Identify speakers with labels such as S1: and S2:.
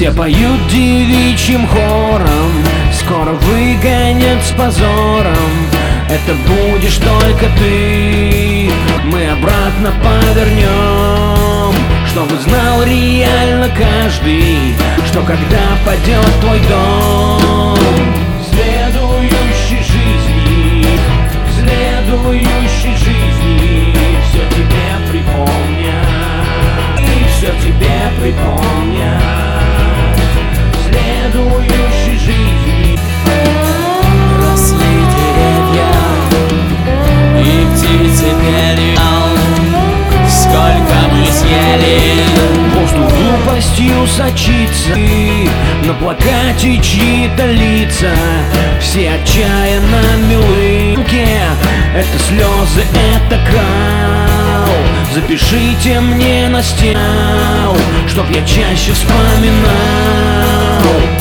S1: Все поют девичьим хором, скоро выгонят с позором. Это будешь только ты, мы обратно повернем, чтобы знал реально каждый, что когда падет твой дом, следующей жизни, следующей жизни, все тебе припомнят, и все тебе припомнят. Следующей жизни.
S2: Росли деревья, и птицы пели, сколько мы съели.
S1: Воздух глупостью сочится, на плакате чьи-то лица, все отчаянно милы. Это слезы, это кал. Запишите мне на стену, чтоб я чаще вспоминал.